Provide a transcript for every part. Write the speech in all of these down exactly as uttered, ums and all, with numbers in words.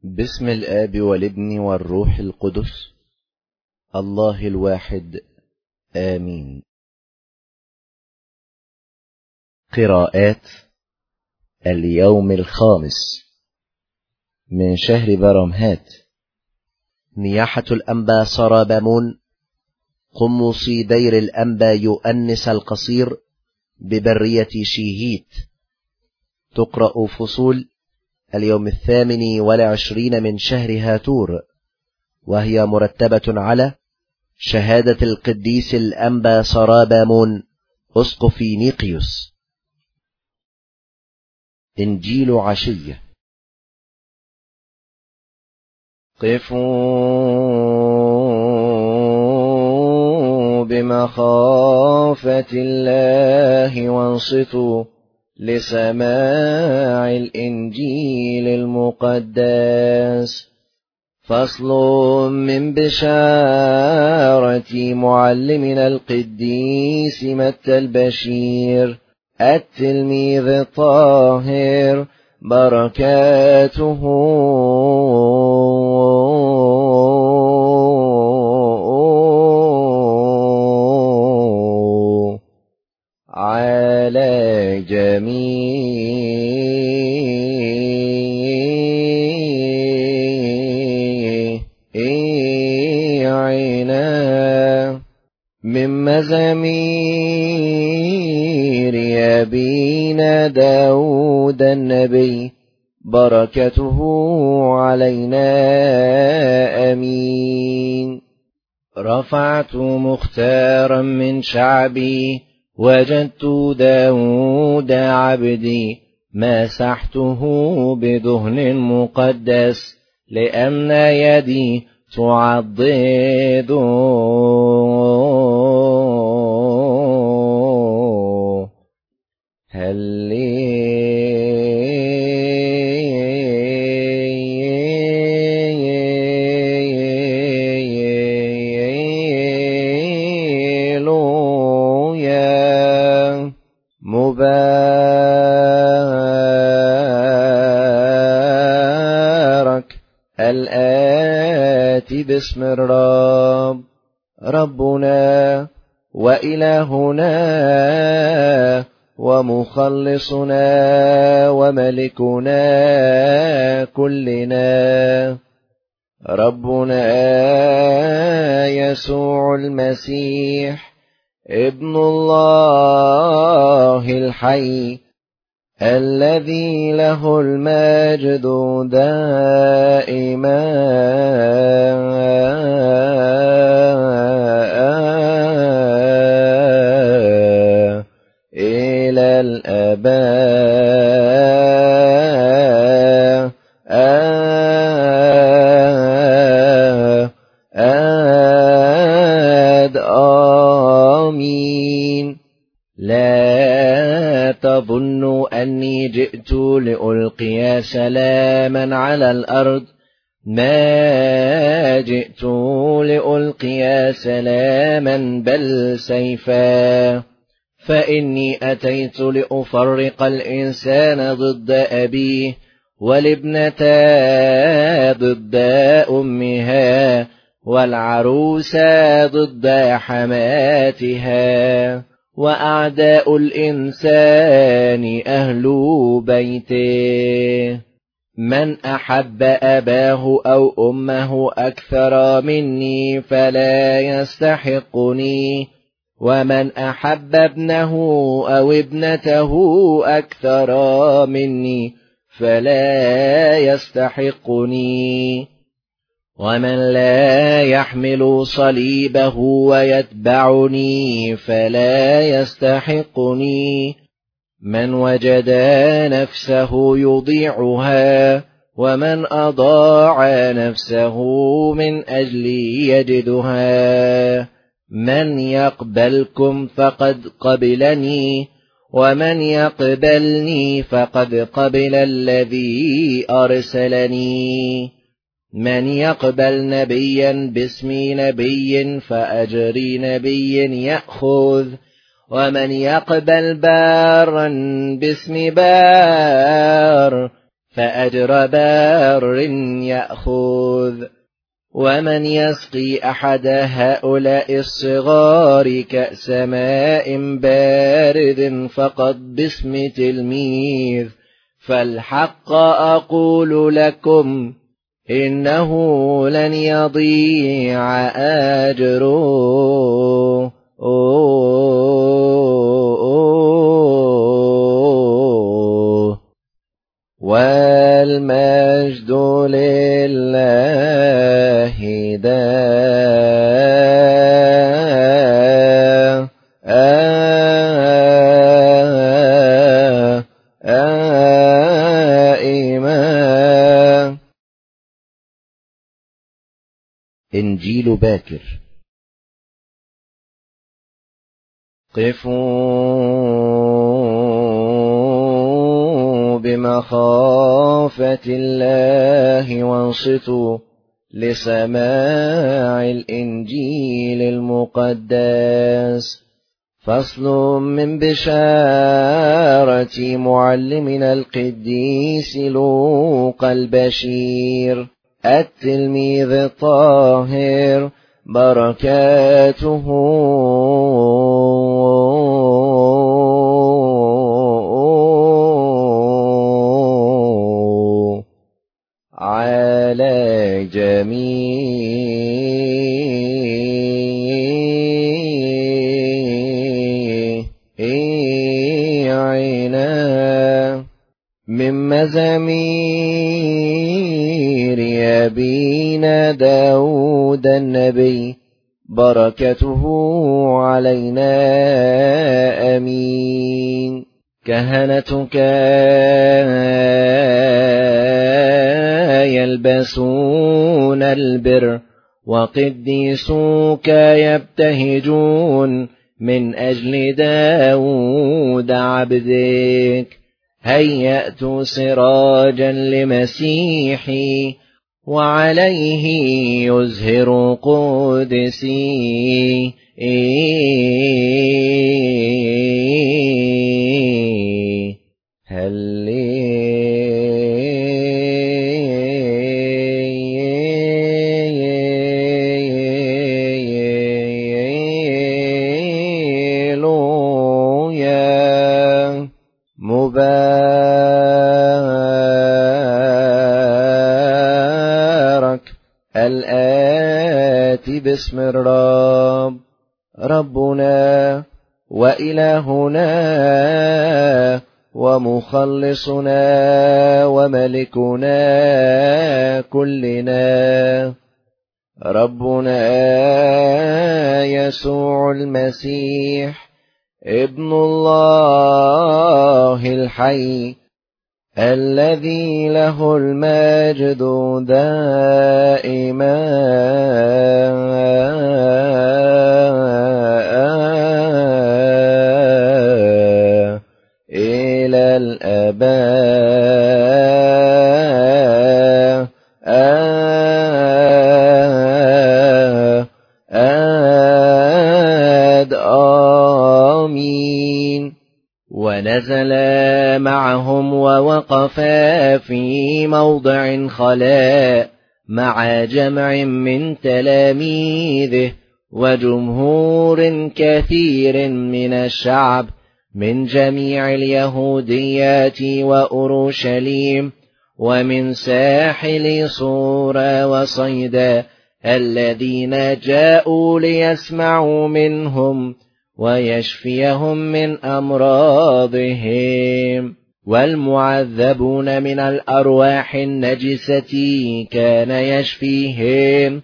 باسم الآب والابن والروح القدس الله الواحد آمين. قراءات اليوم الخامس من شهر برمهات. نياحة الأنبا سرابامون قمصي دير الأنبا يؤنس القصير ببرية شيهيت. تقرأ فصول اليوم الثامن والعشرين من شهر هاتور، وهي مرتبة على شهادة القديس الأنبا سرابامون أسقف نيقيوس. إنجيل عشية. قفوا بمخافة الله وانصتوا لسماع الإنجيل المقدس. فصل من بشارة معلمنا القديس متى البشير التلميذ الطاهر، بركاته على جميعنا. من مزامير أبينا داود النبي، بركته علينا آمين. رفعت مختارا من شعبي، وجدت داود عبدي، مسحته بدهن مقدس، لأن يدي تعضد هللويا. مبارك الآتي باسم الرب، ربنا وإلهنا ومخلصنا وملكنا كلنا، ربنا يسوع المسيح ابن الله الحي، الذي له المجد دائما إلى الآباء آمين. لا تظنوا أني جئت لألقي سلاما على الأرض، ما جئت لألقي سلاما بل سيفا، فإني أتيت لأفرق الإنسان ضد أبيه، والابنة ضد أمها، والعروس ضد حماتها، وأعداء الإنسان أهل بيته. من أحب أباه أو أمه أكثر مني فلا يستحقني، ومن أحب ابنه أو ابنته أكثر مني فلا يستحقني. ومن لا يحمل صليبه ويتبعني فلا يستحقني. من وجد نفسه يضيعها، ومن أضاع نفسه من أجلي يجدها. من يقبلكم فقد قبلني، ومن يقبلني فقد قبل الذي أرسلني. من يقبل نبيا باسم نبي فأجر نبي يأخذ، ومن يقبل بارا باسم بار فأجر بار يأخذ. ومن يسقي أحد هؤلاء الصغار كأس ماء بارد فقد باسم تلميذ، فالحق أقول لكم إنه لن يضيع أجره. والمجد لله دائما. إنجيل باكر. قفوا بمخافة الله وانصتوا لسماع الإنجيل المقدس. فصل من بشارة معلمنا القديس لوقا البشير التلميذ الطاهر، بركاته على جميعنا. من مزامير أبينا داود النبي، بركته علينا أمين. كهنتك يلبسون البر، وقديسوك يبتهجون من أجل داود عبدك. هيأت سراجا لمسيحي، وعليه يزهر قدسي. هللويا. مبارك الآتي باسم الرب، ربنا وإلهنا ومخلصنا وملكنا كلنا، ربنا يسوع المسيح ابن الله الحي، الذي له المجد دائما إلى الآباء. آمين. ونزل معهم ووقف في موضع خلاء مع جمع من تلاميذه وجمهور كثير من الشعب من جميع اليهوديات وأورشليم ومن ساحل صور وصيدا، الذين جاءوا ليسمعوا منهم ويشفيهم من أمراضهم. والمعذبون من الأرواح النجسة كان يشفيهم.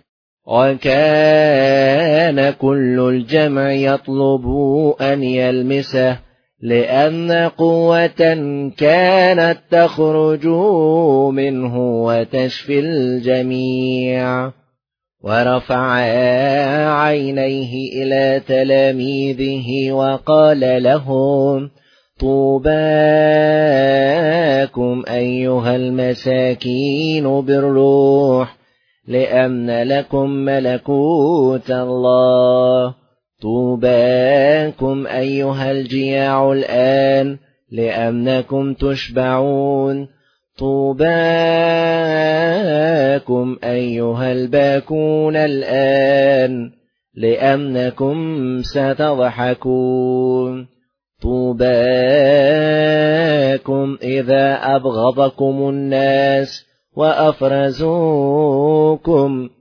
وكان كل الجمع يطلب أن يلمسه، لأن قوة كانت تخرج منه وتشفي الجميع. ورفع عينيه إلى تلاميذه وقال لهم: طوباكم أيها المساكين بالروح، لأن لكم ملكوت الله. طوباكم أيها الجياع الآن، لأنكم تشبعون. طوباكم أيها الباكون الآن لأنكم ستضحكون. طوباكم إذا أبغضكم الناس وأفرزوكم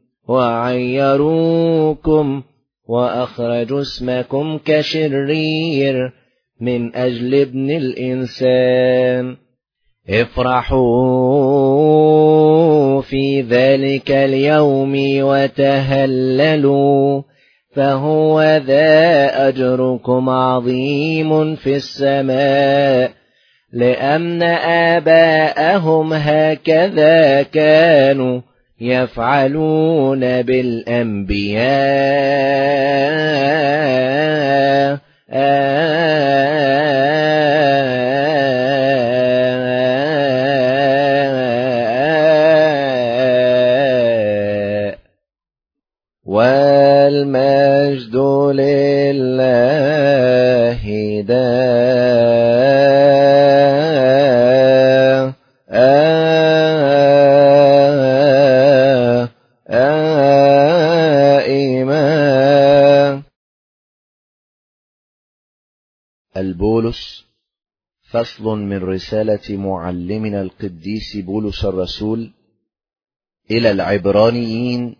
وعيروكم وأخرجوا اسمكم كشرير من أجل ابن الإنسان. افرحوا في ذلك اليوم وتهللوا، فهو ذا أجركم عظيم في السماء، لأن آباءهم هكذا كانوا يفعلون بالأنبياء. والمجد لله دائما. البولس، فصل من رسالة معلمنا القديس بولس الرسول إلى العبرانيين،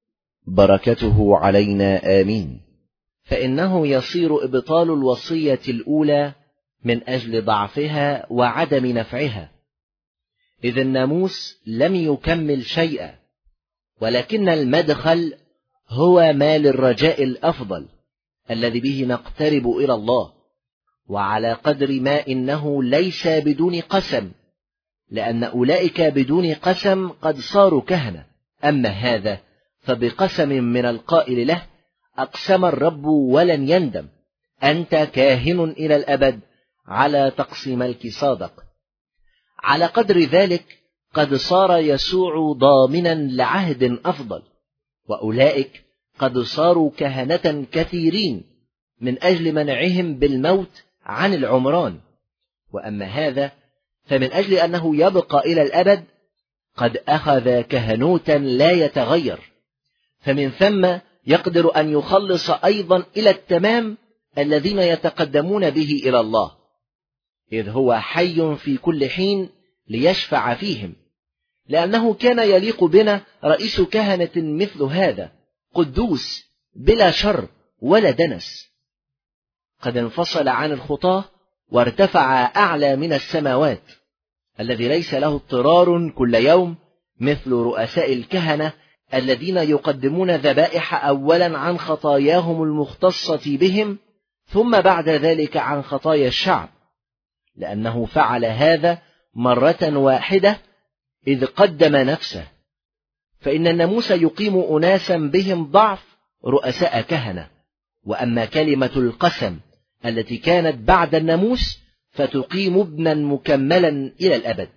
بركته علينا آمين. فإنه يصير إبطال الوصية الأولى من أجل ضعفها وعدم نفعها، إذ الناموس لم يكمل شيئا، ولكن المدخل هو ما للرجاء الأفضل الذي به نقترب إلى الله، وعلى قدر ما إنه ليس بدون قسم، لأن أولئك بدون قسم قد صاروا كهنة، أما هذا فبقسم من القائل له: أقسم الرب ولن يندم، أنت كاهن إلى الأبد على طقس ملك صادق. على قدر ذلك قد صار يسوع ضامنا لعهد أفضل، وأولئك قد صاروا كهنة كثيرين من أجل منعهم بالموت عن العمران، وأما هذا فمن أجل أنه يبقى إلى الأبد قد أخذ كهنوتا لا يتغير، فمن ثم يقدر أن يخلص أيضا إلى التمام الذين يتقدمون به إلى الله، إذ هو حي في كل حين ليشفع فيهم، لأنه كان يليق بنا رئيس كهنة مثل هذا، قدوس بلا شر ولا دنس، قد انفصل عن الخطاة وارتفع أعلى من السماوات، الذي ليس له اضطرار كل يوم مثل رؤساء الكهنة الذين يقدمون ذبائح أولا عن خطاياهم المختصة بهم، ثم بعد ذلك عن خطايا الشعب، لأنه فعل هذا مرة واحدة إذ قدم نفسه. فإن الناموس يقيم أناسا بهم ضعف رؤساء كهنة، وأما كلمة القسم التي كانت بعد الناموس فتقيم ابنا مكملا إلى الأبد.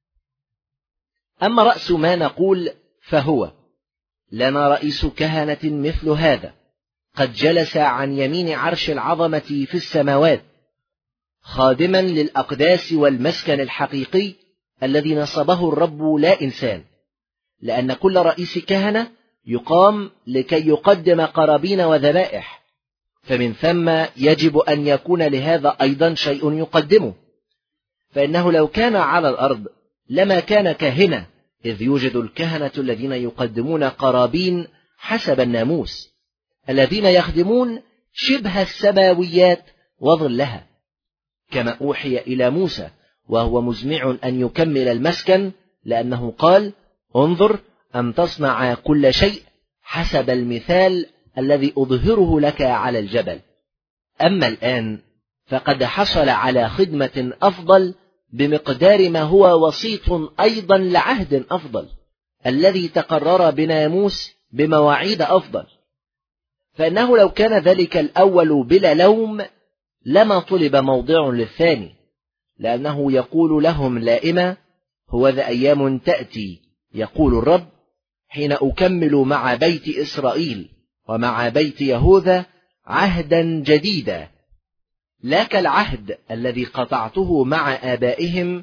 أما رأس ما نقول فهو: لنا رئيس كهنة مثل هذا، قد جلس عن يمين عرش العظمة في السماوات، خادما للأقداس والمسكن الحقيقي الذي نصبه الرب لا إنسان، لأن كل رئيس كهنة يقام لكي يقدم قرابين وذبائح، فمن ثم يجب أن يكون لهذا أيضا شيء يقدمه، فإنه لو كان على الأرض لما كان كاهنة، إذ يوجد الكهنة الذين يقدمون قرابين حسب الناموس، الذين يخدمون شبه السماويات وظلها، كما أوحي إلى موسى وهو مزمع أن يكمل المسكن، لأنه قال: انظر أن تصنع كل شيء حسب المثال الذي أظهره لك على الجبل. أما الآن فقد حصل على خدمة أفضل بمقدار ما هو وسيط أيضا لعهد أفضل، الذي تقرر بناموس بمواعيد أفضل، فإنه لو كان ذلك الأول بلا لوم لما طلب موضع للثاني، لأنه يقول لهم لائما: هو ذا أيام تأتي يقول الرب حين أكمل مع بيت إسرائيل ومع بيت يهوذا عهدا جديدا، لا كالعهد الذي قطعته مع آبائهم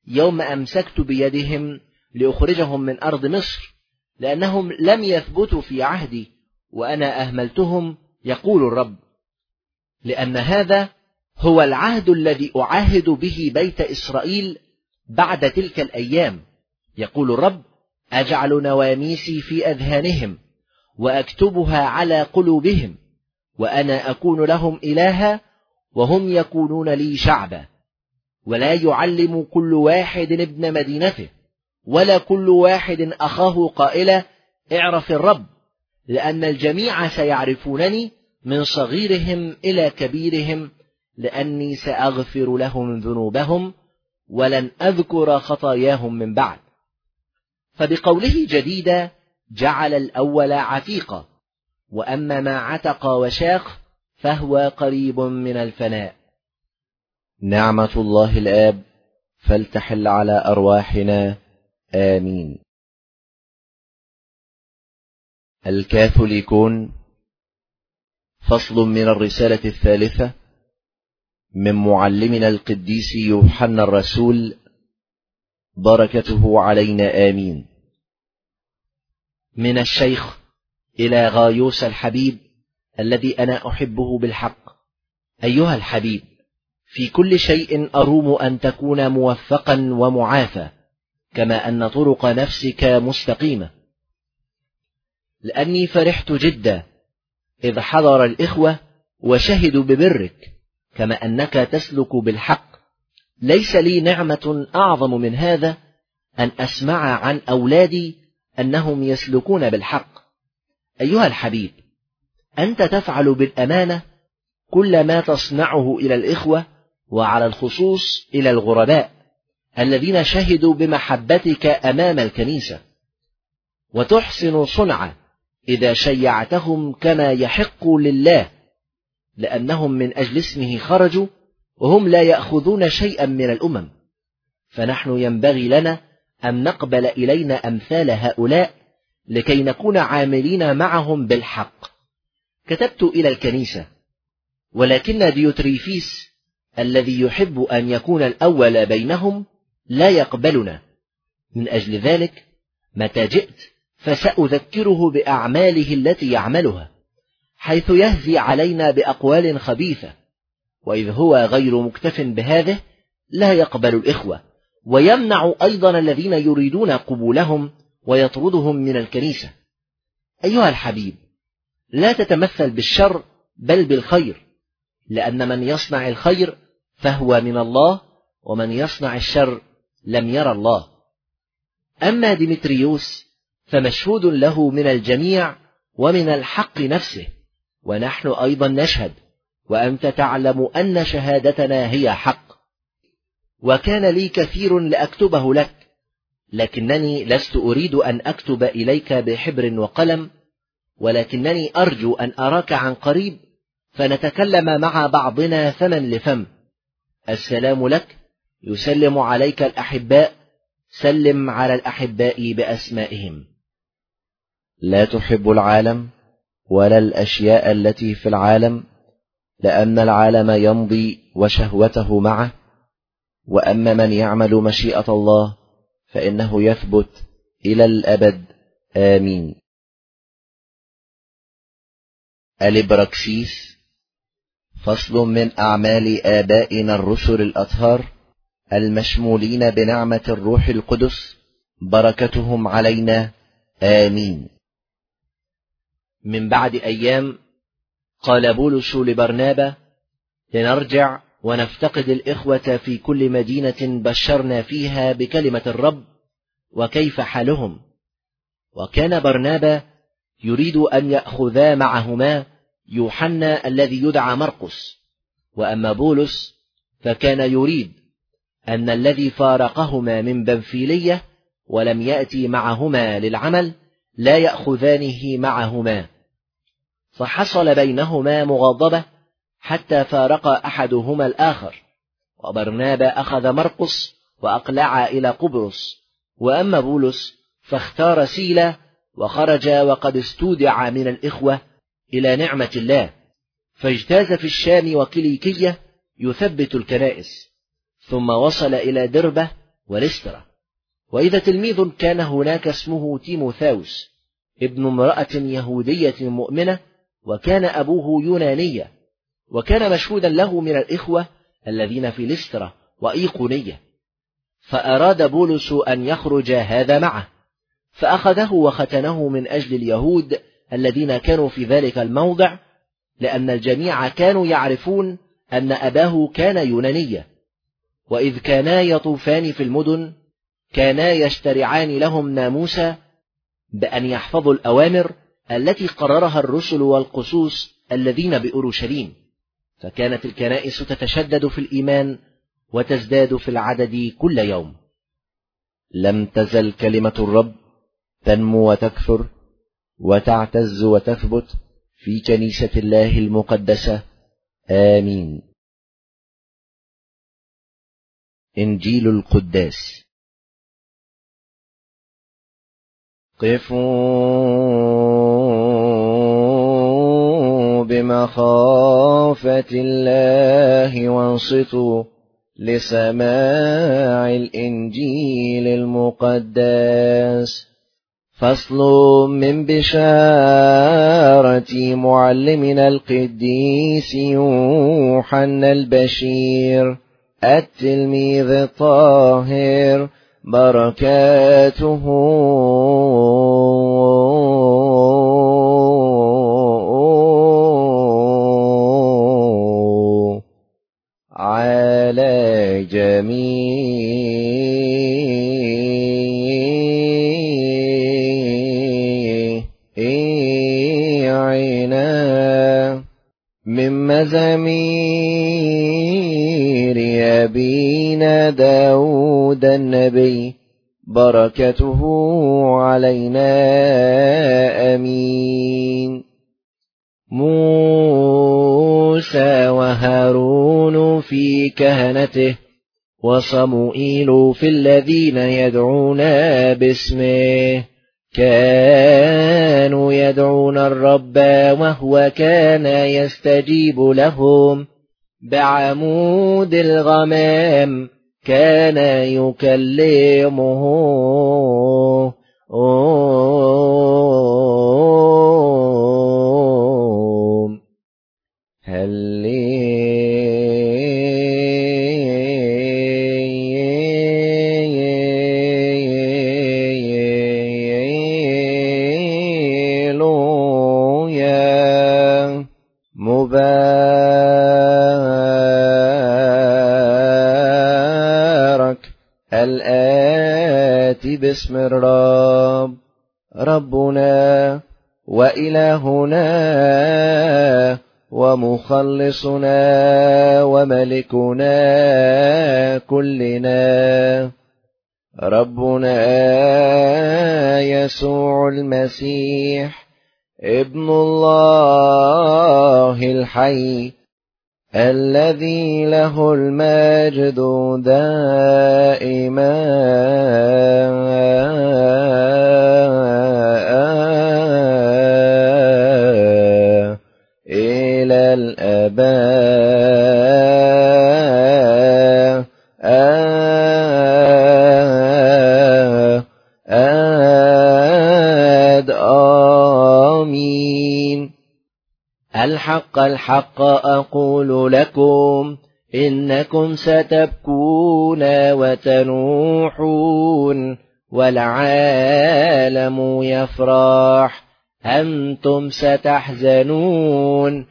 يوم أمسكت بيدهم لأخرجهم من أرض مصر، لأنهم لم يثبتوا في عهدي وأنا أهملتهم، يقول الرب. لأن هذا هو العهد الذي أعاهد به بيت إسرائيل بعد تلك الأيام، يقول الرب: أجعل نواميسي في أذهانهم وأكتبها على قلوبهم، وأنا أكون لهم إلها وهم يكونون لي شعبا. ولا يعلم كل واحد ابن مدينته ولا كل واحد أخاه قائلا: اعرف الرب، لأن الجميع سيعرفونني من صغيرهم إلى كبيرهم، لأني سأغفر لهم ذنوبهم ولن أذكر خطاياهم من بعد. فبقوله جديدا جعل الأول عتيقا، وأما ما عتق وشاخ فهو قريب من الفناء. نعمة الله الآب فلتحل على أرواحنا، آمين. الكاثوليكون، فصل من الرسالة الثالثة من معلمنا القديس يوحنا الرسول، بركته علينا، آمين. من الشيخ إلى غايوس الحبيب الذي أنا أحبه بالحق. أيها الحبيب، في كل شيء أروم أن تكون موفقا ومعافى، كما أن طرق نفسك مستقيمة، لأني فرحت جدا إذ حضر الإخوة وشهدوا ببرك، كما أنك تسلك بالحق. ليس لي نعمة أعظم من هذا، أن أسمع عن أولادي أنهم يسلكون بالحق. أيها الحبيب، أنت تفعل بالأمانة كل ما تصنعه إلى الإخوة، وعلى الخصوص إلى الغرباء الذين شهدوا بمحبتك أمام الكنيسة، وتحسن صنعا إذا شيعتهم كما يحق لله، لأنهم من أجل اسمه خرجوا، وهم لا يأخذون شيئا من الأمم. فنحن ينبغي لنا أن نقبل إلينا أمثال هؤلاء لكي نكون عاملين معهم بالحق. كتبت إلى الكنيسة، ولكن ديوتريفيس الذي يحب أن يكون الأول بينهم لا يقبلنا. من أجل ذلك متى جئت فسأذكره بأعماله التي يعملها، حيث يهزي علينا بأقوال خبيثة. وإذ هو غير مكتف بهذه لا يقبل الإخوة، ويمنع أيضا الذين يريدون قبولهم ويطردهم من الكنيسة. أيها الحبيب، لا تتمثل بالشر بل بالخير، لأن من يصنع الخير فهو من الله، ومن يصنع الشر لم ير الله. أما ديمتريوس فمشهود له من الجميع ومن الحق نفسه، ونحن أيضا نشهد، وأنت تعلم أن شهادتنا هي حق. وكان لي كثير لأكتبه لك، لكنني لست أريد أن أكتب إليك بحبر وقلم، ولكنني أرجو أن أراك عن قريب، فنتكلم مع بعضنا فما لفم. السلام لك، يسلم عليك الأحباء، سلم على الأحباء بأسمائهم. لا تحب العالم ولا الأشياء التي في العالم، لأن العالم يمضي وشهوته معه، وأما من يعمل مشيئة الله فإنه يثبت إلى الأبد، آمين. الإبراكسيس، فصل من أعمال آبائنا الرسل الأطهار المشمولين بنعمة الروح القدس، بركتهم علينا، آمين. من بعد أيام قال بولس لبرنابا: لنرجع ونفتقد الإخوة في كل مدينة بشرنا فيها بكلمة الرب، وكيف حالهم. وكان برنابا يريد أن يأخذا معهما يوحنا الذي يدعى مرقس، وأما بولس فكان يريد أن الذي فارقهما من بنفيلية ولم يأتي معهما للعمل لا يأخذانه معهما. فحصل بينهما مغاضبة حتى فارق أحدهما الآخر، وبرنابا أخذ مرقس وأقلع إلى قبرص، وأما بولس فاختار سيلا وخرج وقد استودع من الإخوة إلى نعمة الله، فاجتاز في الشام وكيليكية يثبت الكنائس، ثم وصل إلى دربة ولسترا. وإذا تلميذ كان هناك اسمه تيموثاوس ابن امرأة يهودية مؤمنة، وكان أبوه يونانيا، وكان مشهودا له من الإخوة الذين في لسترا وإيقونية، فأراد بولس أن يخرج هذا معه، فأخذه وختنه من أجل اليهود الذين كانوا في ذلك الموضع، لأن الجميع كانوا يعرفون أن أباه كان يونانيا. وإذ كانا يطوفان في المدن كانا يشترعان لهم ناموسا بأن يحفظوا الأوامر التي قررها الرسل والقسوس الذين بأورشليم، فكانت الكنائس تتشدد في الإيمان وتزداد في العدد كل يوم. لم تزل كلمة الرب تنمو وتكثر وتعتز وتثبت في كنيسة الله المقدسة. آمين. إنجيل القداس. قفوا بمخافة الله وانصتوا لسماع الإنجيل المقدس. فصل من بشارة معلمنا القديس يوحنا البشير التلميذ الطاهر، بركاته على جميعنا. من مزامير أبينا داود النبي، بركته علينا. آمين. موسى وهارون في كهنته، وصموئيل في الذين يدعون باسمه، كانوا يدعون الرب وهو كان يستجيب لهم. بعمود الغمام كان يكلمه. هللويا. مبارك الآتي باسم الرب، ربنا وإلهنا ومخلصنا وملكنا كلنا، ربنا يسوع المسيح ابن الله الحي، الذي له المجد دائما إلى الآباء. آمين. الحق الحق أقول لكم، إنكم ستبكون وتنوحون والعالم يفرح، أنتم ستحزنون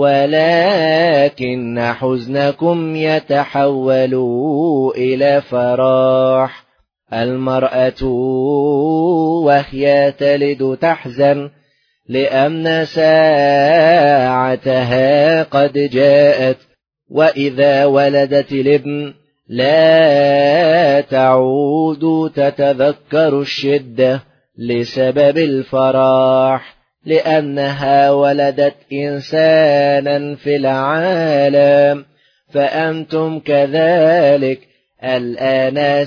ولكن حزنكم يتحول إلى فرح. المرأة وهي تلد تحزن، لأن ساعتها قد جاءت، وإذا ولدت الابن لا تعود تتذكر الشدة لسبب الفرح، لأنها ولدت إنسانا في العالم. فأنتم كذلك الآن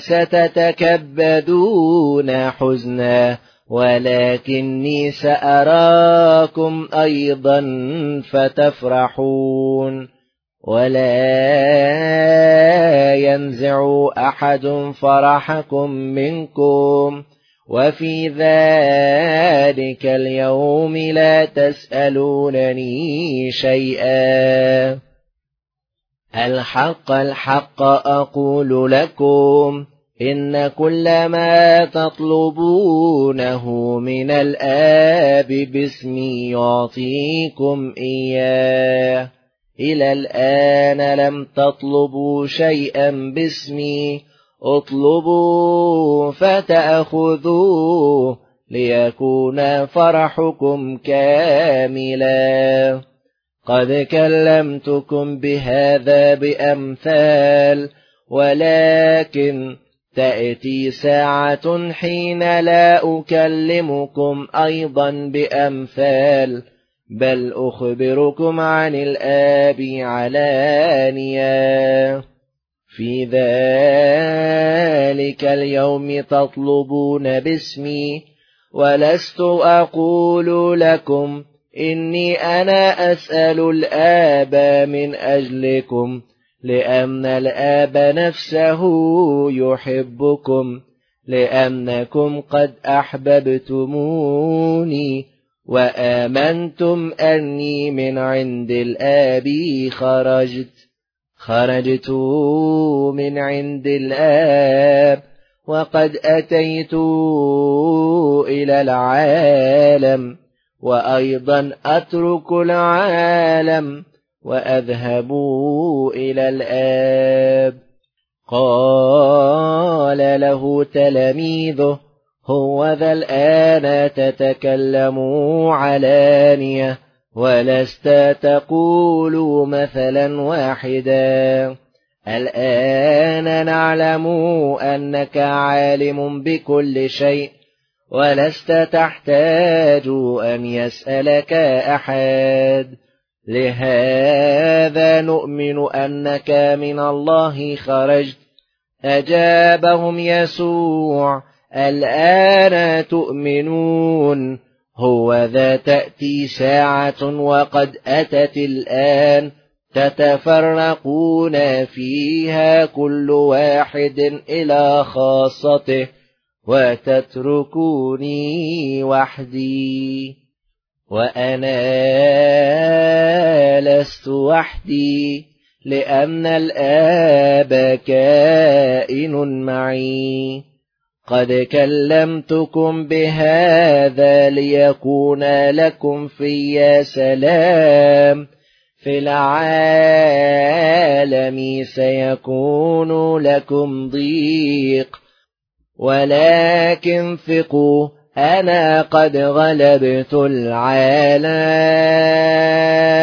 ستتكبدون حزنا، ولكني سأراكم أيضا فتفرحون، ولا ينزع أحد فرحكم منكم، وفي ذلك اليوم لا تسألونني شيئا. الحق الحق أقول لكم، إن كل ما تطلبونه من الآب باسمي يعطيكم إياه. إلى الآن لم تطلبوا شيئا باسمي، اطلبوا فتأخذوه ليكون فرحكم كاملا. قد كلمتكم بهذا بأمثال، ولكن تأتي ساعة حين لا أكلمكم أيضا بأمثال، بل أخبركم عن الآب علانيا. في ذلك اليوم تطلبون باسمي، ولست أقول لكم إني أنا أسأل الآب من أجلكم، لأن الآب نفسه يحبكم، لأنكم قد أحببتموني وآمنتم أني من عند الآب خرجت. خرجت من عند الآب، وقد أتيت إلى العالم، وأيضا أترك العالم وأذهب إلى الآب. قال له تلاميذه: هو ذا الآن تتكلم علانية، ولست تقول مثلا واحدا. الآن نعلم أنك عالم بكل شيء، ولست تحتاج أن يسألك أحد. لهذا نؤمن أنك من الله خرجت. أجابهم يسوع: الآن تؤمنون؟ هو ذا تأتي ساعة وقد أتت الآن تتفرقون فيها كل واحد إلى خاصته، وتتركوني وحدي. وأنا لست وحدي، لأن الآب كائن معي. قد كلمتكم بهذا ليكون لكم في سلام. في العالم سيكون لكم ضيق، ولكن ثقوا، أنا قد غلبت العالم.